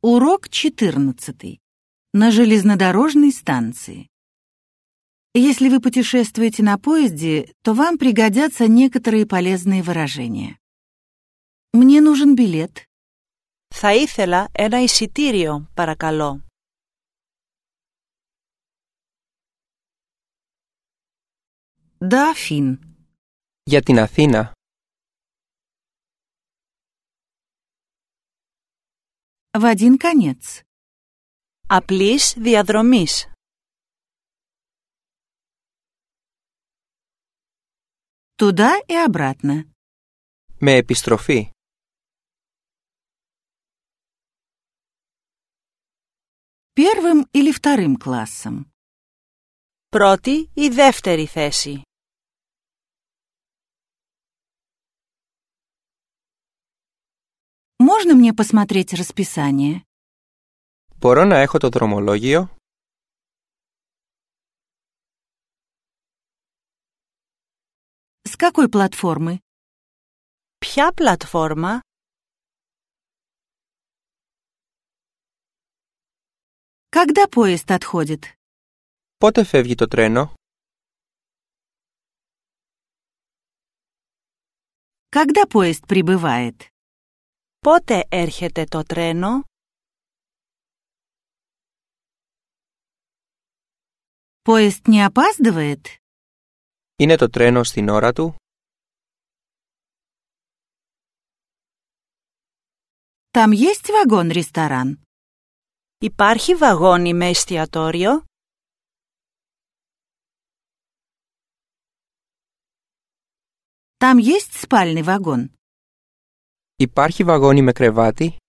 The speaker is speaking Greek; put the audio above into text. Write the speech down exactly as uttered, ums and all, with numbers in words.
Урок четырнадцатый. На железнодорожной станции. Если вы путешествуете на поезде, то вам пригодятся некоторые полезные выражения. Мне нужен билет. Θα ήθελα ένα εισιτήριο, παρακαλώ. Да, Фин. Για την Αθήνα. В один конец. Απλής διαδρομής. Туда и обратно. Με επιστροφή. Первым или вторым классом. Πρώτη ή δεύτερη θέση. Можно мне посмотреть расписание? Μπορώ να έχω το δρομολόγιο? С какой платформы? Ποια πλατφόρμα? Когда поезд отходит? Πότε φεύγει το τρένο? Когда поезд прибывает? Πότε έρχεται το τρένο? Поезд не опаздывает? Είναι το τρένο στην ώρα του? Там есть вагон-ресторан? Υπάρχει βαγόνι με εστιατόριο? Там есть спальный вагон? Υπάρχει βαγόνι με κρεβάτι?